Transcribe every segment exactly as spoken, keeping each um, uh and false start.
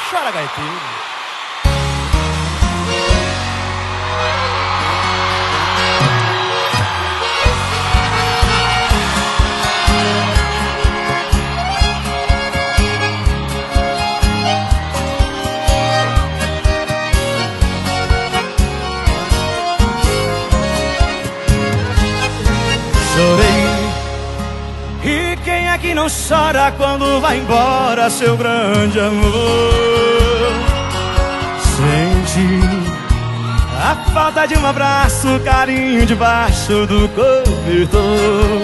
Chora, gaiteiro. Chorei. E quem é que não chora quando vai embora seu grande amor? Senti a falta de um abraço, carinho debaixo do cobertor.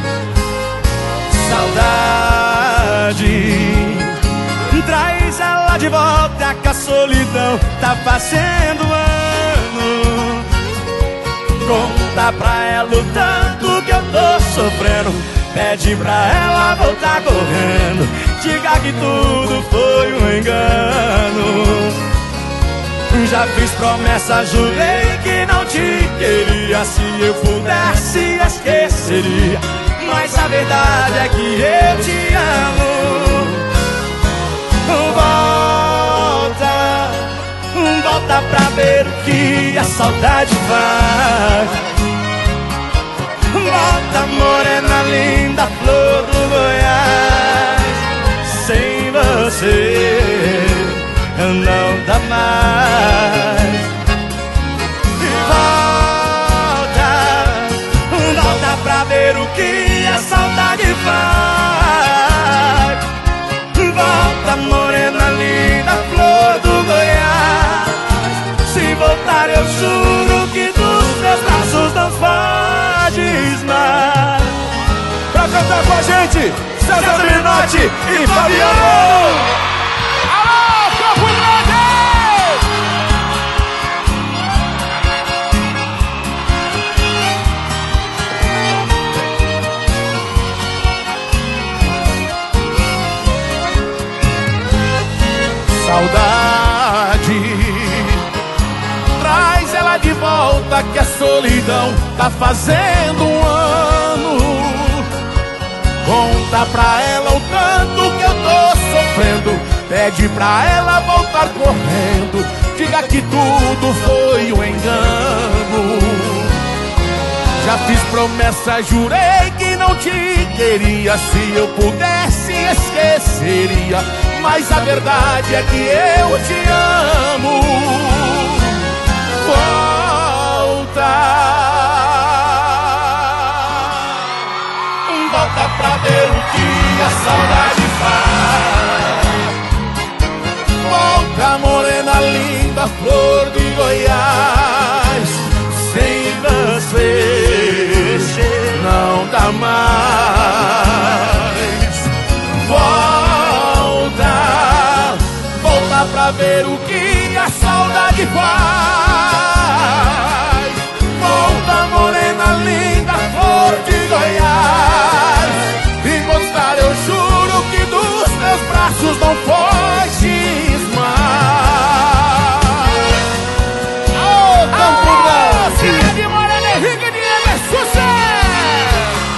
Saudade, traz ela de volta que a solidão tá fazendo ano. Conta pra ela o tanto que eu tô sofrendo, pede pra ela voltar correndo, diga que tudo foi um engano. Já fiz promessa, jurei que não te queria, se eu pudesse esqueceria, mas a verdade é que eu te amo. Volta, volta pra ver o que a saudade faz. Volta, morena linda, flor do Goiás. Sem você não dá mais. Volta, volta pra ver o que a saudade faz. Volta, morena linda, flor do Goiás. Se voltar eu juro que dos meus braços não foges mais. Pra cantar com a gente, César Menotti e Fabiano. Alô, Campo Grande! Saudade, traz ela de volta que a solidão tá fazendo um ano. Conta pra ela o tanto que eu tô sofrendo, pede pra ela voltar correndo, diga que tudo foi um engano. Já fiz promessa, jurei que não te queria, se eu pudesse esqueceria, mas a verdade é que eu te amo. Volta, volta pra ver o que a saudade faz. Volta, morena linda, flor de Goiás. Sem você não dá mais. Volta, volta pra ver o que a saudade faz. Volta, morena linda, flor de Goiás. E voltar eu juro que dos meus braços não foges mais. Ô, Campo Grande! Cidade de Morena, Henrique de Emer, sucesso!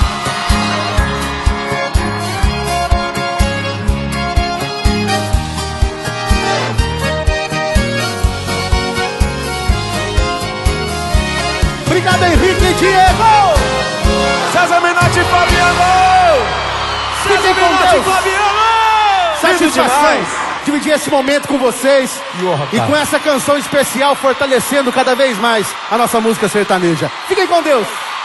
Obrigado, Henrique e Diego! César Menotti e Fabiano! Fiquem com Deus! Fabiano! Satisfação dividir esse momento com vocês e com essa canção especial fortalecendo cada vez mais a nossa música sertaneja. Fiquem com Deus!